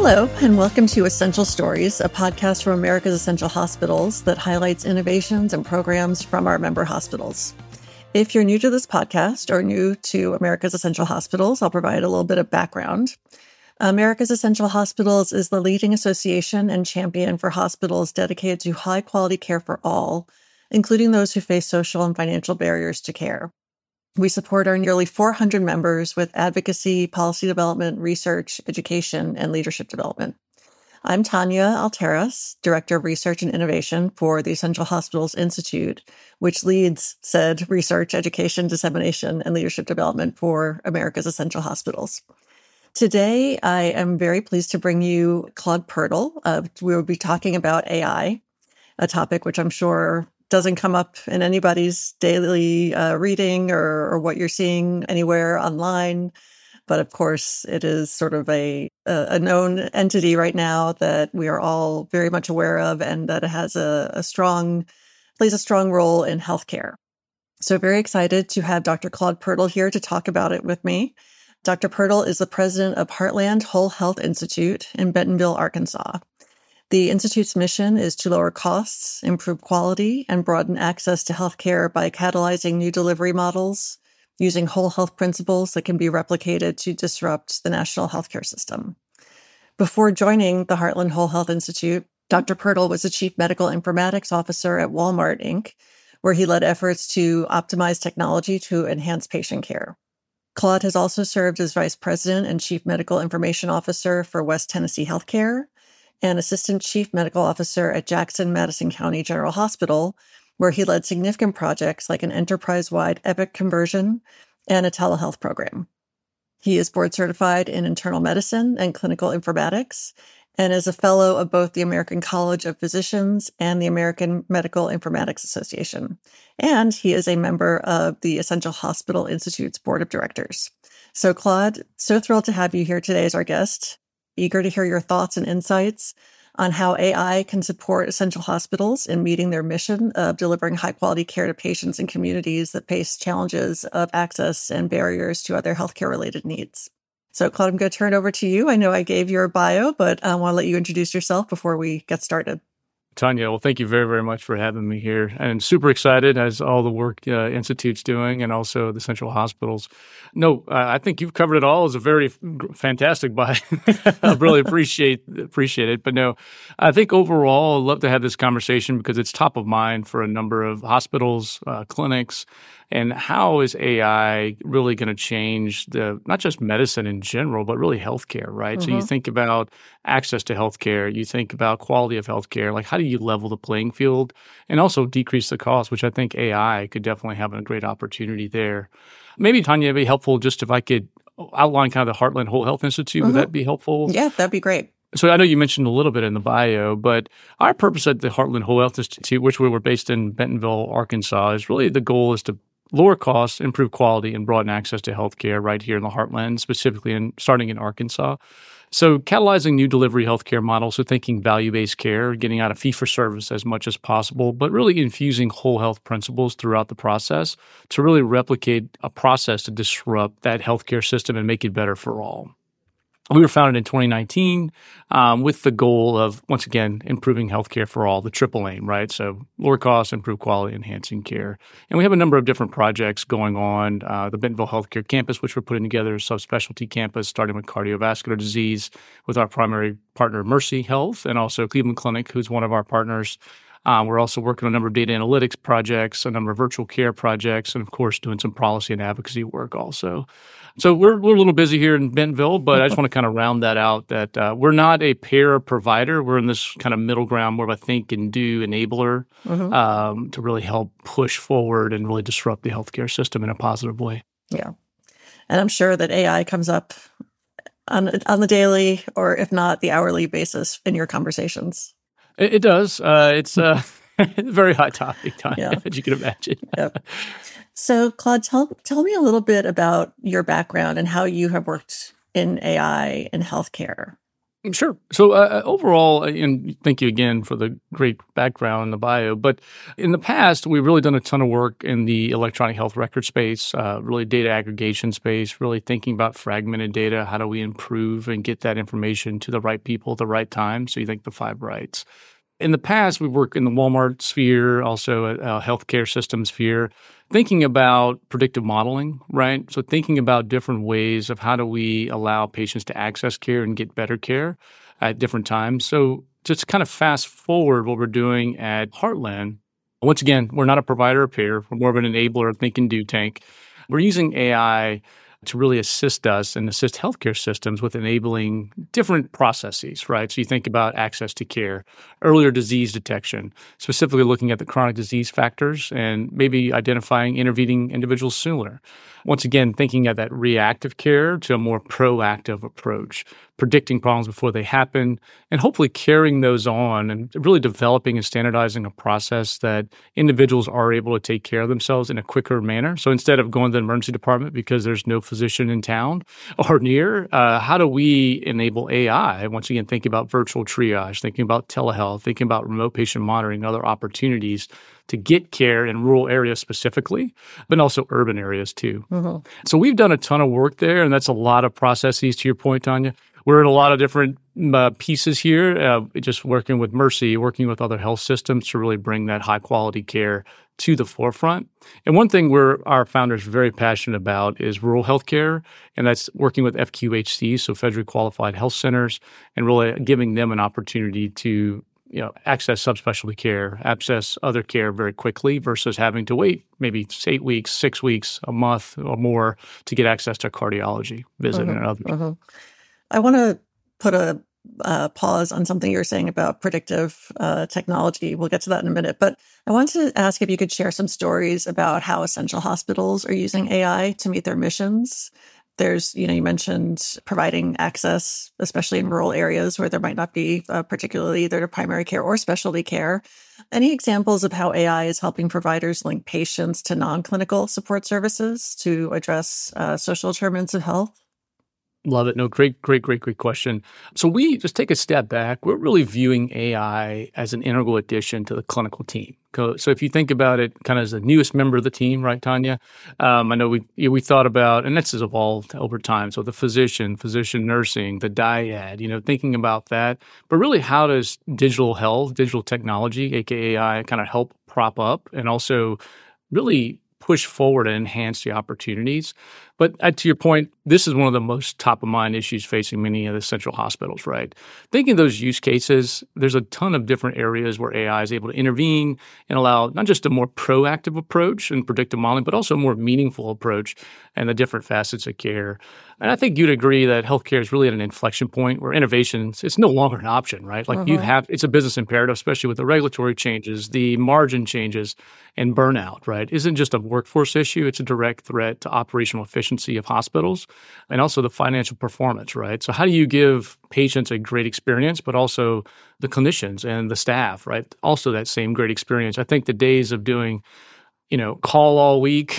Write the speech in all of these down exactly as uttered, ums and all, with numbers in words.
Hello, and welcome to Essential Stories, a podcast from America's Essential Hospitals that highlights innovations and programs from our member hospitals. If you're new to this podcast or new to America's Essential Hospitals, I'll provide a little bit of background. America's Essential Hospitals is the leading association and champion for hospitals dedicated to high-quality care for all, including those who face social and financial barriers to care. We support our nearly four hundred members with advocacy, policy development, research, education, and leadership development. I'm Tanya Alteras, Director of Research and Innovation for the Essential Hospitals Institute, which leads said research, education, dissemination, and leadership development for America's Essential Hospitals. Today, I am very pleased to bring you Claude Pirtle. Uh, we will be talking about A I, a topic which I'm sure doesn't come up in anybody's daily uh, reading or, or what you're seeing anywhere online. But of course, it is sort of a, a known entity right now that we are all very much aware of and that it has a, a strong, plays a strong role in healthcare. So very excited to have Doctor Claude Pirtle here to talk about it with me. Doctor Pirtle is the president of Heartland Whole Health Institute in Bentonville, Arkansas. The Institute's mission is to lower costs, improve quality, and broaden access to healthcare by catalyzing new delivery models, using whole health principles that can be replicated to disrupt the national healthcare system. Before joining the Heartland Whole Health Institute, Doctor Pirtle was the Chief Medical Informatics Officer at Walmart, Incorporated, where he led efforts to optimize technology to enhance patient care. Claude has also served as Vice President and Chief Medical Information Officer for West Tennessee Healthcare, and Assistant Chief Medical Officer at Jackson-Madison County General Hospital, where he led significant projects like an enterprise-wide Epic conversion and a telehealth program. He is board certified in internal medicine and clinical informatics, and is a fellow of both the American College of Physicians and the American Medical Informatics Association. And he is a member of the Essential Hospital Institute's Board of Directors. So Claude, so thrilled to have you here today as our guest. Eager to hear your thoughts and insights on how A I can support essential hospitals in meeting their mission of delivering high-quality care to patients and communities that face challenges of access and barriers to other healthcare-related needs. So, Claude, I'm going to turn it over to you. I know I gave your bio, but I want to let you introduce yourself before we get started. Tanya, well, thank you very, very much for having me here. And super excited as all the work uh, Institute's doing and also the Central Hospitals. No, uh, I think you've covered it all. It's a very f- fantastic bio. I really appreciate appreciate it. But no, I think overall, I'd love to have this conversation because it's top of mind for a number of hospitals, uh, clinics. And how is A I really going to change the not just medicine in general, but really healthcare, right? Mm-hmm. So you think about access to healthcare, you think about quality of healthcare, like how do you level the playing field and also decrease the cost, which I think A I could definitely have a great opportunity there. Maybe, Tanya, it'd be helpful just if I could outline kind of the Heartland Whole Health Institute. Mm-hmm. Would that be helpful? Yeah, that'd be great. So I know you mentioned a little bit in the bio, but our purpose at the Heartland Whole Health Institute, which we were based in Bentonville, Arkansas, is really the goal is to lower costs, improve quality, and broaden access to healthcare right here in the heartland, specifically in starting in Arkansas. So catalyzing new delivery healthcare models, so thinking value-based care, getting out of fee-for-service as much as possible, but really infusing whole health principles throughout the process to really replicate a process to disrupt that healthcare system and make it better for all. We were founded in twenty nineteen um, with the goal of, once again, improving healthcare for all, the triple aim, right? So lower costs, improve quality, enhancing care. And we have a number of different projects going on. Uh, the Bentonville Healthcare Campus, which we're putting together, a subspecialty campus, starting with cardiovascular disease with our primary partner, Mercy Health, and also Cleveland Clinic, who's one of our partners. Um, we're also working on a number of data analytics projects, a number of virtual care projects, and of course, doing some policy and advocacy work also. So we're, we're a little busy here in Bentonville, but I just want to kind of round that out that uh, we're not a payer provider. We're in this kind of middle ground, more of a think and do enabler mm-hmm. um, to really help push forward and really disrupt the healthcare system in a positive way. Yeah. And I'm sure that A I comes up on, on the daily or if not the hourly basis in your conversations. It, it does. Uh, it's uh, a very hot topic, Tanya, yeah. as you can imagine. Yep. So, Claude, tell, tell me a little bit about your background and how you have worked in A I in healthcare. Sure. So uh, overall, uh, and thank you again for the great background in the bio. But in the past, we've really done a ton of work in the electronic health record space, uh, really data aggregation space, really thinking about fragmented data. How do we improve and get that information to the right people at the right time? So you think the five rights. In the past, we've worked in the Walmart sphere, also a, a healthcare system sphere, thinking about predictive modeling, right? So thinking about different ways of how do we allow patients to access care and get better care at different times. So just kind of fast forward what we're doing at Heartland. Once again, we're not a provider or payer. We're more of an enabler of Think and Do Tank. We're using A I to really assist us and assist healthcare systems with enabling different processes, right? So you think about access to care, earlier disease detection, specifically looking at the chronic disease factors and maybe identifying intervening individuals sooner. Once again, thinking of that reactive care to a more proactive approach, predicting problems before they happen, and hopefully carrying those on and really developing and standardizing a process that individuals are able to take care of themselves in a quicker manner. So instead of going to the emergency department because there's no physician in town or near, uh, how do we enable A I? Once again, thinking about virtual triage, thinking about telehealth, thinking about remote patient monitoring, other opportunities to get care in rural areas specifically, but also urban areas too. Mm-hmm. So we've done a ton of work there, and that's a lot of processes, to your point, Tanya. We're in a lot of different uh, pieces here, uh, just working with Mercy, working with other health systems to really bring that high-quality care to the forefront. And one thing we're our founders are very passionate about is rural healthcare, and that's working with F Q H C, so federally qualified health centers, and really giving them an opportunity to you know, access subspecialty care, access other care very quickly versus having to wait maybe eight weeks, six weeks, a month or more to get access to a cardiology visit uh-huh, and others. Uh-huh. I want to put a uh, pause on something you're saying about predictive uh, technology. We'll get to that in a minute. But I wanted to ask if you could share some stories about how essential hospitals are using A I to meet their missions. There's, you know, you mentioned providing access, especially in rural areas where there might not be uh, particularly either to primary care or specialty care. Any examples of how A I is helping providers link patients to non-clinical support services to address uh, social determinants of health? Love it. No, great, great, great, great question. So we just take a step back. We're really viewing A I as an integral addition to the clinical team. So if you think about it kind of as the newest member of the team, right, Tanya? Um, I know we we thought about, and this has evolved over time, so the physician, physician nursing, the dyad, you know, thinking about that. But really, how does digital health, digital technology, aka A I, kind of help prop up and also really push forward and enhance the opportunities? But uh, to your point, this is one of the most top-of-mind issues facing many of the central hospitals, right? Thinking of those use cases, there's a ton of different areas where A I is able to intervene and allow not just a more proactive approach in predictive modeling, but also a more meaningful approach and the different facets of care. And I think you'd agree that healthcare is really at an inflection point where innovation, it's no longer an option, right? Like uh-huh. you have, it's a business imperative, especially with the regulatory changes, the margin changes, and burnout, right? Isn't just a workforce issue, it's a direct threat to operational efficiency of hospitals and also the financial performance, right? So how do you give patients a great experience, but also the clinicians and the staff, right? Also that same great experience. I think the days of doing, you know, call all week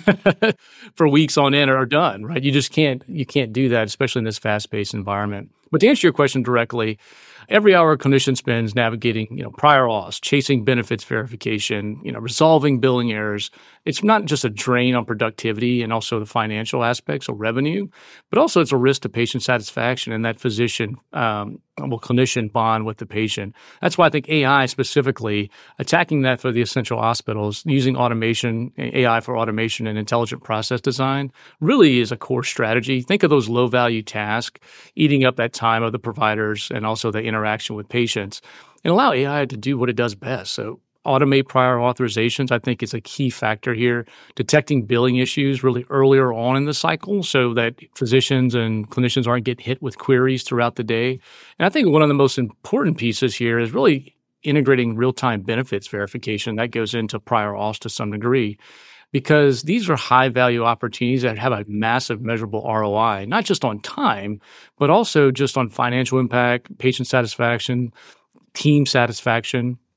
for weeks on end are done, right? You just can't, you can't do that, especially in this fast-paced environment. But to answer your question directly, every hour a clinician spends navigating, you know, prior auths, chasing benefits verification, you know, resolving billing errors. It's not just a drain on productivity and also the financial aspects of revenue, but also it's a risk to patient satisfaction and that physician, um, well, clinician bond with the patient. That's why I think A I specifically, attacking that for the essential hospitals, using automation, A I for automation and intelligent process design really is a core strategy. Think of those low-value tasks, eating up that time of the providers and also the interaction with patients, and allow A I to do what it does best. So automate prior authorizations, I think, is a key factor here. Detecting billing issues really earlier on in the cycle so that physicians and clinicians aren't getting hit with queries throughout the day. And I think one of the most important pieces here is really integrating real-time benefits verification. That goes into prior auths to some degree, because these are high-value opportunities that have a massive measurable R O I, not just on time, but also just on financial impact, patient satisfaction, team satisfaction.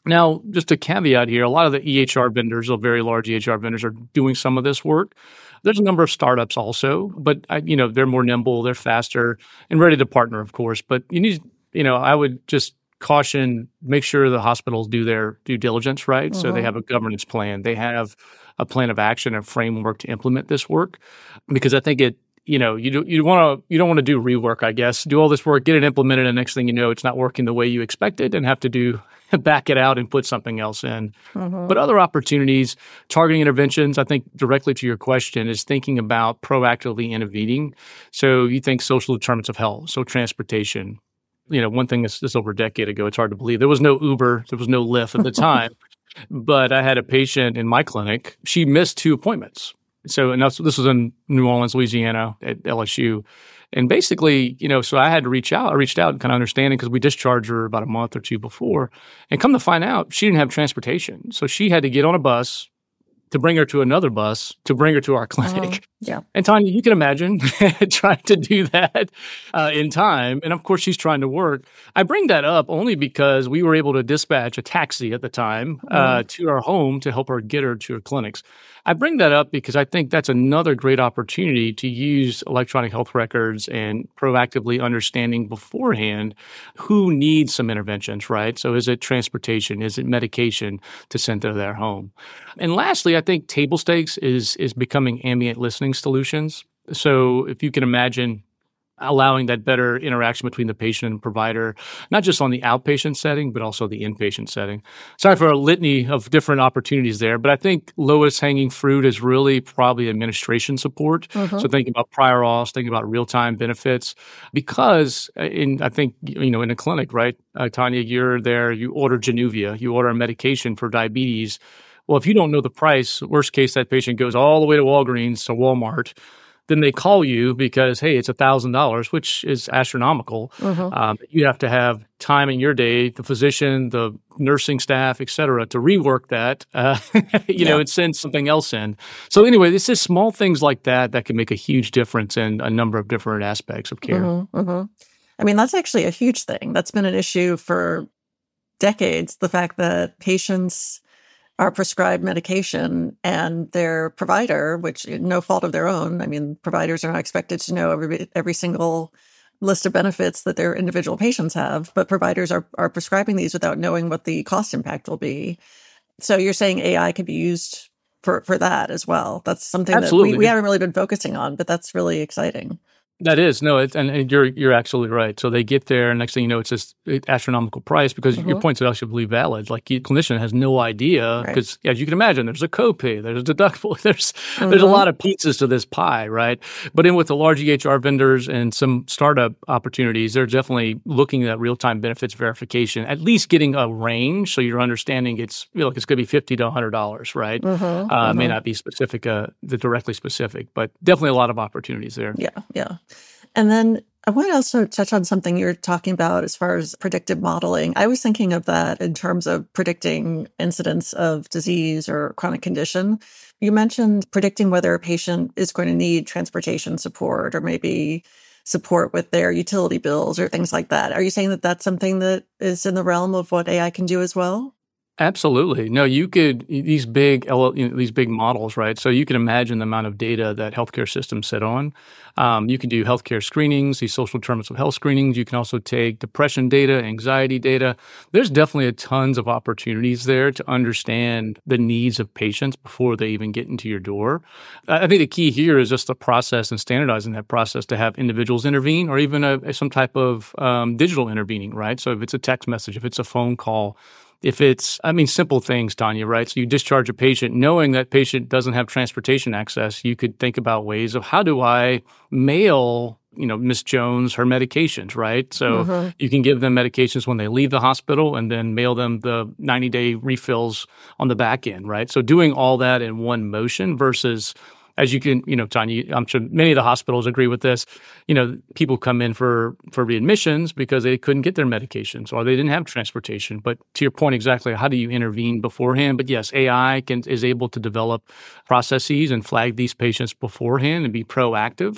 Now, just a caveat here, a lot of the E H R vendors, or very large E H R vendors, are doing some of this work. There's a number of startups also, but I, you know, they're more nimble, they're faster, and ready to partner, of course. But you need, you know, I would just caution, make sure the hospitals do their due diligence, right? Mm-hmm. So they have a governance plan, they have a plan of action, a framework to implement this work, because I think it. You know, you do, you want to you don't want to do rework, I guess. Do all this work, get it implemented, and next thing you know, it's not working the way you expected, and have to do back it out and put something else in. Mm-hmm. But other opportunities, targeting interventions, I think directly to your question, is thinking about proactively intervening. So you think social determinants of health, so transportation. You know, one thing that's, that's over a decade ago, it's hard to believe. There was no Uber, there was no Lyft at the time. But I had a patient in my clinic. She missed two appointments. So, and that's, this was in New Orleans, Louisiana at L S U. And basically, you know, so I had to reach out. I reached out and kind of understanding because we discharged her about a month or two before. And come to find out, she didn't have transportation. So she had to get on a bus to bring her to another bus to bring her to our clinic. Uh, yeah. And Tanya, you can imagine trying to do that uh, in time. And of course, she's trying to work. I bring that up only because we were able to dispatch a taxi at the time uh, mm. to our home to help her get her to her clinics. I bring that up because I think that's another great opportunity to use electronic health records and proactively understanding beforehand who needs some interventions, right? So is it transportation? Is it medication to send to their home? And lastly, I think table stakes is is becoming ambient listening solutions. So if you can imagine allowing that better interaction between the patient and provider, not just on the outpatient setting, but also the inpatient setting. Sorry for a litany of different opportunities there, but I think lowest hanging fruit is really probably administration support. Mm-hmm. So thinking about prior auths, thinking about real-time benefits, because in I think, you know, in a clinic, right, uh, Tanya, you're there, you order Januvia, you order a medication for diabetes. Well, if you don't know the price, worst case, that patient goes all the way to Walgreens, to Walmart. Then they call you because, hey, it's one thousand dollars, which is astronomical. Mm-hmm. Um, you have to have time in your day, the physician, the nursing staff, et cetera, to rework that, uh, you yeah. know, and send something else in. So anyway, it's just small things like that that can make a huge difference in a number of different aspects of care. Mm-hmm, mm-hmm. I mean, that's actually a huge thing. That's been an issue for decades, the fact that patients are prescribed medication and their provider, which no fault of their own. I mean, providers are not expected to know every every single list of benefits that their individual patients have, but providers are are prescribing these without knowing what the cost impact will be. So you're saying A I could be used for, for that as well. That's something Absolutely. that we, we haven't really been focusing on, but that's really exciting. That is. No, it, and, and you're you're absolutely right. So they get there, and next thing you know, it's this astronomical price because mm-hmm. your points are actually valid. Like, the clinician has no idea because, right. as you can imagine, there's a copay, there's a deductible, there's mm-hmm. there's a lot of pieces to this pie, right? But in with the large E H R vendors and some startup opportunities, they're definitely looking at real-time benefits verification, at least getting a range so you're understanding it's, you know, like it's going to be fifty to one hundred dollars, right? Mm-hmm. Uh, mm-hmm. May not be specific, uh, the directly specific, but definitely a lot of opportunities there. Yeah, yeah. And then I want to also touch on something you're talking about as far as predictive modeling. I was thinking of that in terms of predicting incidence of disease or chronic condition. You mentioned predicting whether a patient is going to need transportation support or maybe support with their utility bills or things like that. Are you saying that that's something that is in the realm of what A I can do as well? Absolutely. No, you could, these big, you know, these big models, right? So you can imagine the amount of data that healthcare systems sit on. Um, you can do healthcare screenings, these social determinants of health screenings. You can also take depression data, anxiety data. There's definitely a tons of opportunities there to understand the needs of patients before they even get into your door. I think the key here is just the process and standardizing that process to have individuals intervene or even a, some type of um, digital intervening, right? So if it's a text message, if it's a phone call, if it's, I mean, simple things, Tanya, right? So you discharge a patient, knowing that patient doesn't have transportation access, you could think about ways of how do I mail, you know, Miss Jones her medications, right? So mm-hmm. you can give them medications when they leave the hospital and then mail them the ninety-day refills on the back end, right? So doing all that in one motion versus, as you can, you know, Tanya, I'm sure many of the hospitals agree with this. You know, people come in for, for readmissions because they couldn't get their medications or they didn't have transportation. But to your point, exactly, how do you intervene beforehand? But yes, A I can is able to develop processes and flag these patients beforehand and be proactive.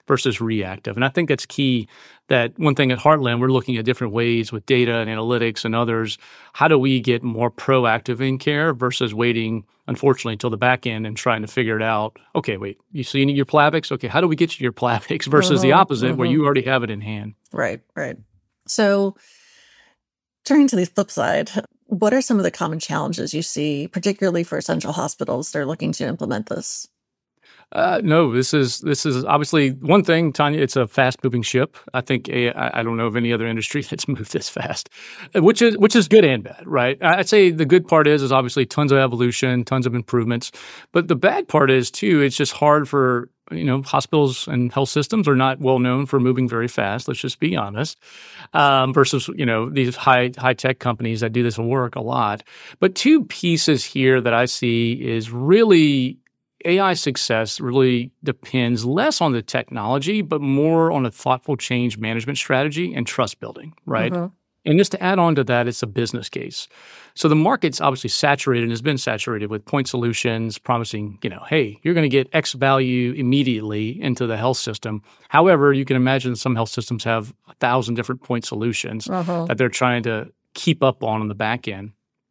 versus reactive. And I think that's key. That one thing at Heartland, we're looking at different ways with data and analytics and others. How do we get more proactive in care versus waiting, unfortunately, until the back end and trying to figure it out? Okay, wait, you see you need your Plavix? Okay, how do we get you your Plavix versus mm-hmm, the opposite mm-hmm. where you already have it in hand? Right, right. So turning to the flip side, what are some of the common challenges you see, particularly for essential hospitals that are looking to implement this? Uh, no, this is this is obviously one thing, Tanya. It's a fast-moving ship. I think A I, I don't know of any other industry that's moved this fast, which is which is good and bad, right? I'd say the good part is is obviously tons of evolution, tons of improvements, but the bad part is too. It's just hard for you know hospitals and health systems are not well known for moving very fast. Let's just be honest. Um, versus you know these high high tech companies that do this work a lot. But two pieces here that I see is really. A I success really depends less on the technology, but more on a thoughtful change management strategy and trust building, right? Mm-hmm. And just to add on to that, it's a business case. So the market's obviously saturated and has been saturated with point solutions promising, you know, hey, you're going to get X value immediately into the health system. However, you can imagine some health systems have a thousand different point solutions uh-huh. that they're trying to keep up on on the back end.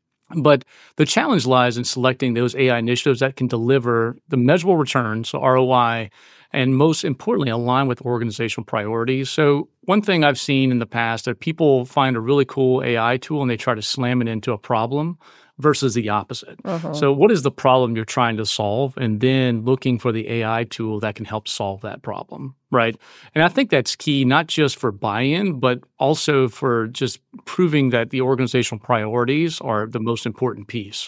But the challenge lies in selecting those A I initiatives that can deliver the measurable returns, so R O I, and most importantly, align with organizational priorities. So one thing I've seen in the past that people find a really cool A I tool and they try to slam it into a problem versus the opposite. Uh-huh. So what is the problem you're trying to solve? And then looking for the A I tool that can help solve that problem, right? And I think that's key, not just for buy-in, but also for just proving that the organizational priorities are the most important piece.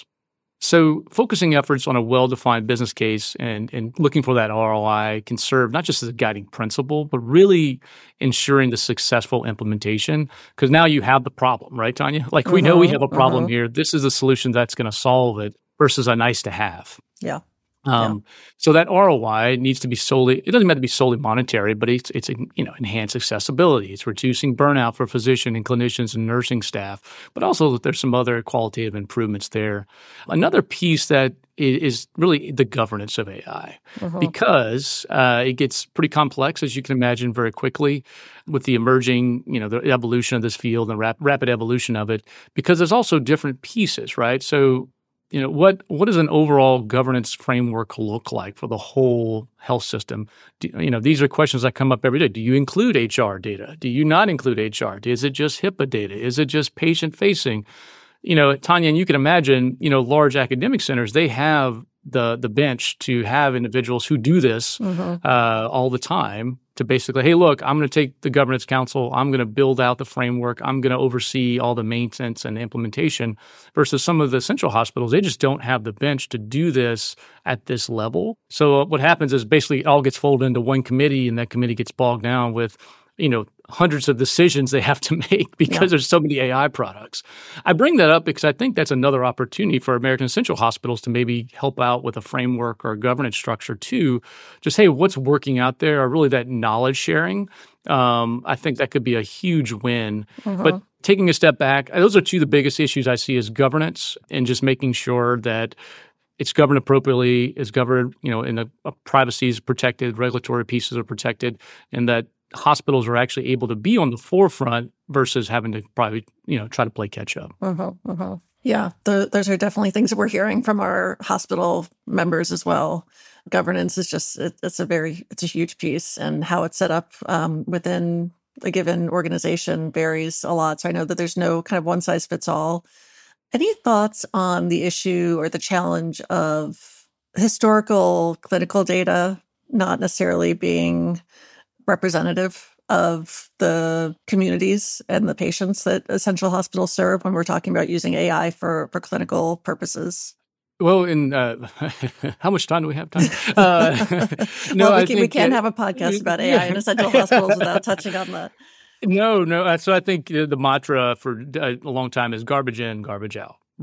So focusing efforts on a well-defined business case and, and looking for that R O I can serve not just as a guiding principle, but really ensuring the successful implementation. Because now you have the problem, right, Tanya? Like, uh-huh, we know we have a problem uh-huh. here. This is a solution that's going to solve it versus a nice to have. Yeah. Um, yeah. So that R O I needs to be solely, it doesn't have to be solely monetary, but it's, it's you know, enhanced accessibility. It's reducing burnout for physician and clinicians and nursing staff, but also there's some other qualitative improvements there. Another piece that is really the governance of A I uh-huh. because uh, it gets pretty complex, as you can imagine, very quickly with the emerging, you know, the evolution of this field and rap- rapid evolution of it, because there's also different pieces, right? So You know, what what does an overall governance framework look like for the whole health system? Do, you know, these are questions that come up every day. Do you include H R data? Do you not include H R? Is it just HIPAA data? Is it just patient-facing? You know, Tanya, and you can imagine, you know, large academic centers, they have the the bench to have individuals who do this mm-hmm. uh, all the time to basically, hey, look, I'm going to take the governance council, I'm going to build out the framework, I'm going to oversee all the maintenance and implementation, versus some of the central hospitals, they just don't have the bench to do this at this level. So what happens is basically it all gets folded into one committee, and that committee gets bogged down with, you know, hundreds of decisions they have to make because yeah. there's so many A I products. I bring that up because I think that's another opportunity for American Central Hospitals to maybe help out with a framework or a governance structure too. Just, hey, what's working out there, or really that knowledge sharing. Um, I think that could be a huge win. Uh-huh. But taking a step back, those are two of the biggest issues I see is governance and just making sure that it's governed appropriately, is governed, you know, in a, a privacy is protected, regulatory pieces are protected, and that hospitals are actually able to be on the forefront versus having to probably, you know, try to play catch up. Uh-huh, uh-huh. Yeah, the, those are definitely things that we're hearing from our hospital members as well. Governance is just, it, it's a very, it's a huge piece, and how it's set up um, within a given organization varies a lot. So I know that there's no kind of one size fits all. Any thoughts on the issue or the challenge of historical clinical data not necessarily being representative of the communities and the patients that essential hospitals serve when we're talking about using A I for, for clinical purposes? Well, in uh, how much time do we have? Time? Uh, no, well, we, can, we can't have a podcast about A I in essential hospitals without touching on that. No, no. So I think the mantra for a long time is garbage in, garbage out, right?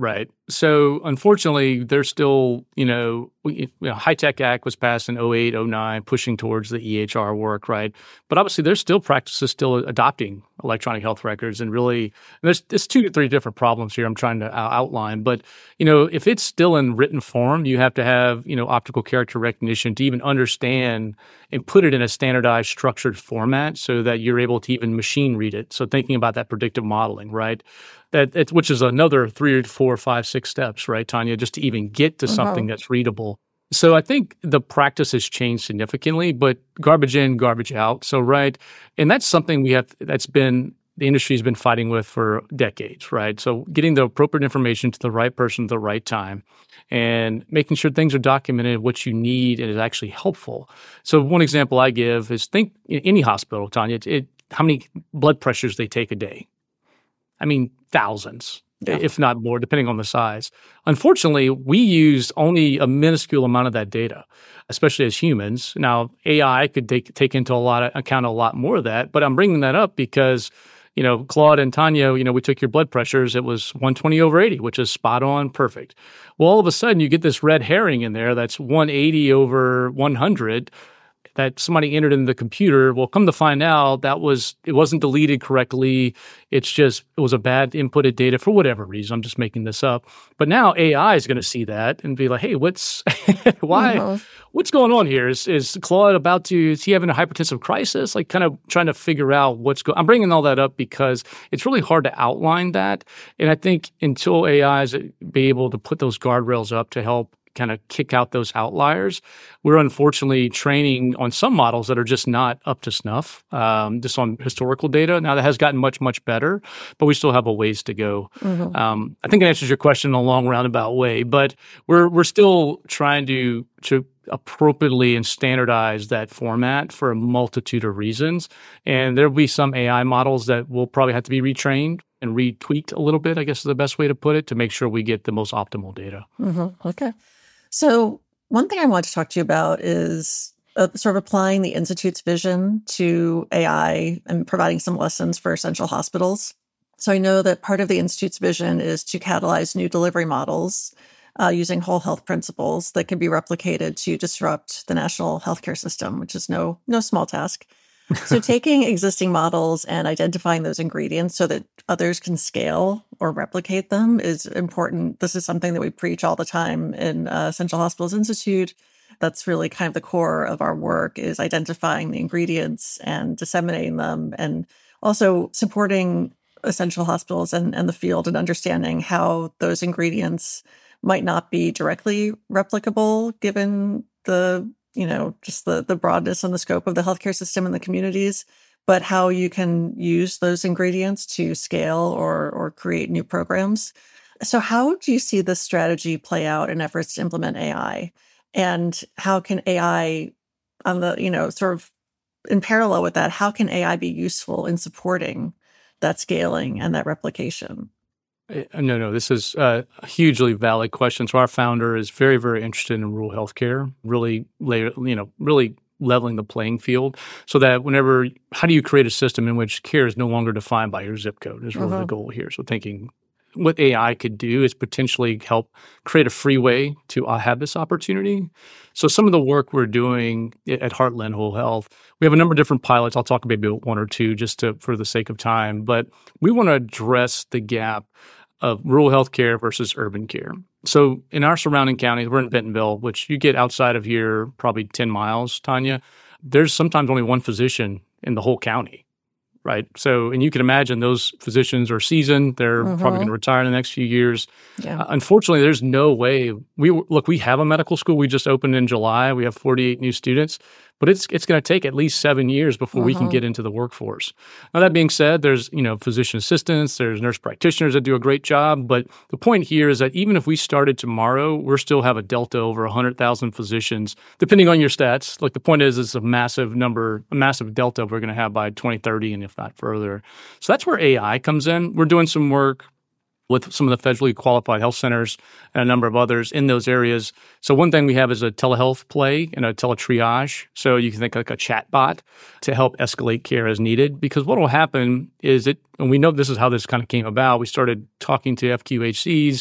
So unfortunately, there's still, you know, we, you know, HITECH Act was passed in oh eight, oh nine, pushing towards the E H R work, right? But obviously, there's still practices still adopting electronic health records, and really, and there's there's two to three different problems here I'm trying to outline. But you know, if it's still in written form, you have to have, you know, optical character recognition to even understand and put it in a standardized, structured format so that you're able to even machine read it. So thinking about that predictive modeling, right? That it, which is another three or four, five, six steps, right, Tanya, just to even get to something that's readable. So I think the practice has changed significantly, but garbage in, garbage out. So, right, and that's something we have, that's been, the industry has been fighting with for decades, right? So getting the appropriate information to the right person at the right time and making sure things are documented, what you need, and is actually helpful. So one example I give is think in any hospital, Tanya, it, it, how many blood pressures they take a day. I mean, thousands, yeah. if not more, depending on the size. Unfortunately, we use only a minuscule amount of that data, especially as humans. Now, A I could take, take into a lot of, account a lot more of that, but I'm bringing that up because, you know, Claude and Tanya, you know, we took your blood pressures. It was one twenty over eighty, which is spot on, perfect. Well, all of a sudden, you get this red herring in there that's one eighty over one hundred. That somebody entered in the computer. Well, come to find out, that was it wasn't deleted correctly. It's just it was a bad inputted data for whatever reason. I'm just making this up. But now A I is going to see that and be like, "Hey, what's why? Uh-huh. What's going on here? Is is Claude about to? Is he having a hypertensive crisis? Like, kind of trying to figure out what's going." I'm bringing all that up because it's really hard to outline that, and I think until A I is be able to put those guardrails up to help kind of kick out those outliers, we're unfortunately training on some models that are just not up to snuff, um, just on historical data. Now, that has gotten much, much better, but we still have a ways to go. Mm-hmm. Um, I think it answers your question in a long, roundabout way, but we're we're still trying to to appropriately and standardize that format for a multitude of reasons. And there'll be some A I models that will probably have to be retrained and retweaked a little bit, I guess is the best way to put it, to make sure we get the most optimal data. Mm-hmm. Okay. So one thing I want to talk to you about is uh, sort of applying the Institute's vision to A I and providing some lessons for essential hospitals. So I know that part of the Institute's vision is to catalyze new delivery models uh, using whole health principles that can be replicated to disrupt the national healthcare system, which is no no small task. So taking existing models and identifying those ingredients so that others can scale or replicate them is important. This is something that we preach all the time in uh, Essential Hospitals Institute. That's really kind of the core of our work, is identifying the ingredients and disseminating them, and also supporting essential hospitals and, and the field and understanding how those ingredients might not be directly replicable given the you know, just the, the broadness and the scope of the healthcare system and the communities, but how you can use those ingredients to scale or or create new programs. So how do you see this strategy play out in efforts to implement A I? And how can A I, on the, you know, sort of in parallel with that, how can A I be useful in supporting that scaling and that replication? No, no, this is a hugely valid question. So our founder is very, very interested in rural healthcare, really, you know, really leveling the playing field so that whenever, how do you create a system in which care is no longer defined by your zip code is really uh-huh. the goal here. So thinking what A I could do is potentially help create a free way to uh, have this opportunity. So some of the work we're doing at Heartland Whole Health, we have a number of different pilots. I'll talk maybe one or two just to, for the sake of time, but we want to address the gap of rural healthcare versus urban care. So in our surrounding counties, we're in Bentonville, which you get outside of here probably ten miles, Tanya. There's sometimes only one physician in the whole county, right? So, and you can imagine those physicians are seasoned. They're mm-hmm. probably going to retire in the next few years. Yeah. Uh, unfortunately, there's no way. We look, we have a medical school. We just opened in July. We have forty-eight new students. But it's it's going to take at least seven years before uh-huh. we can get into the workforce. Now, that being said, there's, you know, physician assistants, there's nurse practitioners that do a great job. But the point here is that even if we started tomorrow, we'll still have a delta over one hundred thousand physicians, depending on your stats. Like the point is, it's a massive number, a massive delta we're going to have by twenty thirty and if not further. So that's where A I comes in. We're doing some work with some of the federally qualified health centers and a number of others in those areas. So one thing we have is a telehealth play and a teletriage. So you can think like a chat bot to help escalate care as needed. Because what will happen is it, and we know this is how this kind of came about, we started talking to F Q H Cs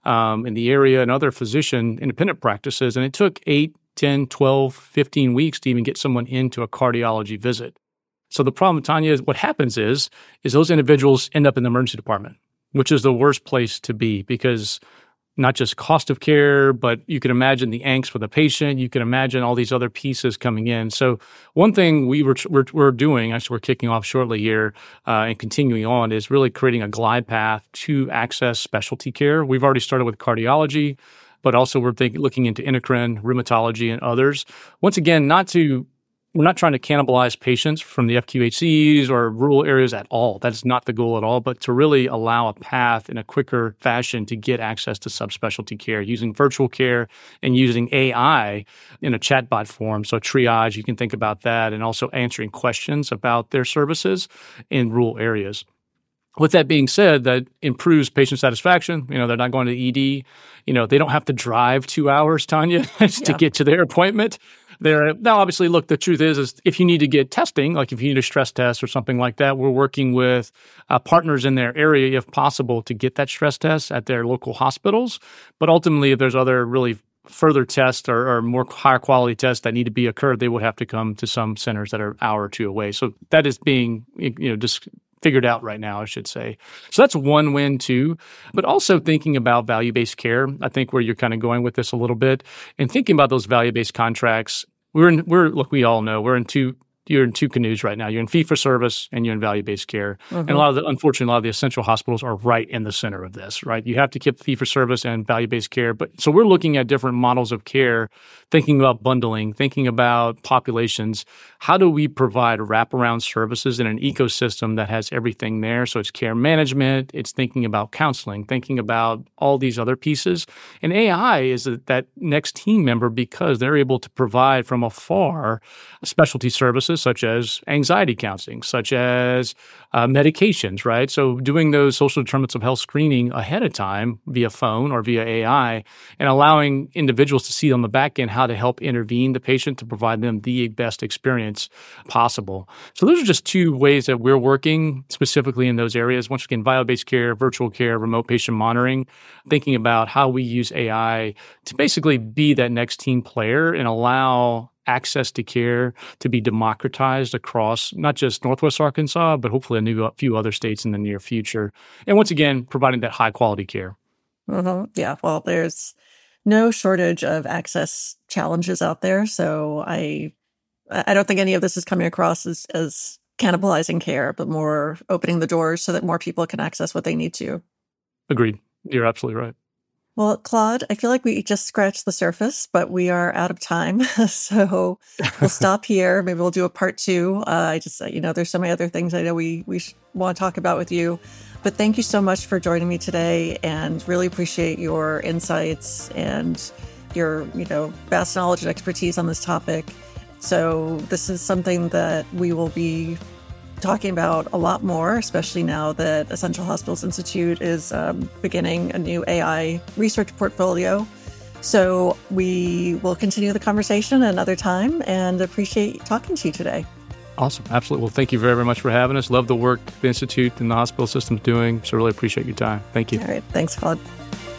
um, in the area and other physician independent practices. And it took eight, ten, twelve, fifteen weeks to even get someone into a cardiology visit. So the problem, Tanya, is what happens is, is those individuals end up in the emergency department, which is the worst place to be because not just cost of care, but you can imagine the angst for the patient. You can imagine all these other pieces coming in. So one thing we were, we're, we're doing, actually we're kicking off shortly here uh, and continuing on, is really creating a glide path to access specialty care. We've already started with cardiology, but also we're think, looking into endocrine, rheumatology, and others. Once again, not to We're not trying to cannibalize patients from the F Q H Cs or rural areas at all. That's not the goal at all, but to really allow a path in a quicker fashion to get access to subspecialty care using virtual care and using A I in a chatbot form. So triage, you can think about that, and also answering questions about their services in rural areas. With that being said, that improves patient satisfaction. You know, they're not going to the E D. You know, they don't have to drive two hours, Tanya, to yeah. get to their appointment. There, now, obviously, look, the truth is, is if you need to get testing, like if you need a stress test or something like that, we're working with uh, partners in their area, if possible, to get that stress test at their local hospitals. But ultimately, if there's other really further tests or, or more higher quality tests that need to be occurred, they would have to come to some centers that are an hour or two away. So that is being, you know, just figured out right now, I should say. So that's one win too. But also thinking about value-based care, I think where you're kind of going with this a little bit, and thinking about those value-based contracts. We're in, we're look, we all know we're in two, you're in two canoes right now. You're in fee-for-service and you're in value-based care. Mm-hmm. And a lot of the, unfortunately, a lot of the essential hospitals are right in the center of this, right? You have to keep fee-for-service and value-based care. But so we're looking at different models of care, thinking about bundling, thinking about populations. How do we provide wraparound services in an ecosystem that has everything there? So it's care management, it's thinking about counseling, thinking about all these other pieces. And A I is a, that next team member because they're able to provide from afar specialty services such as anxiety counseling, such as uh, medications, right? So doing those social determinants of health screening ahead of time via phone or via A I and allowing individuals to see on the back end how to help intervene the patient to provide them the best experience possible. So those are just two ways that we're working specifically in those areas. Once again, value-based care, virtual care, remote patient monitoring, thinking about how we use A I to basically be that next team player and allow access to care to be democratized across not just Northwest Arkansas, but hopefully a new, few other states in the near future. And once again, providing that high quality care. Mm-hmm. Yeah, well, there's no shortage of access challenges out there. So I I don't think any of this is coming across as, as cannibalizing care, but more opening the doors so that more people can access what they need to. Agreed. You're absolutely right. Well, Claude, I feel like we just scratched the surface, but we are out of time. So we'll stop here. Maybe we'll do a part two. Uh, I just, you know, there's so many other things I know we, we want to talk about with you. But thank you so much for joining me today, and really appreciate your insights and your, you know, vast knowledge and expertise on this topic. So this is something that we will be talking about a lot more, especially now that Essential Hospitals Institute is um, beginning a new A I research portfolio. So we will continue the conversation another time, and appreciate talking to you today. Awesome. Absolutely. Well, thank you very, very much for having us. Love the work the Institute and the hospital system's doing. So really appreciate your time. Thank you. All right. Thanks, Claude.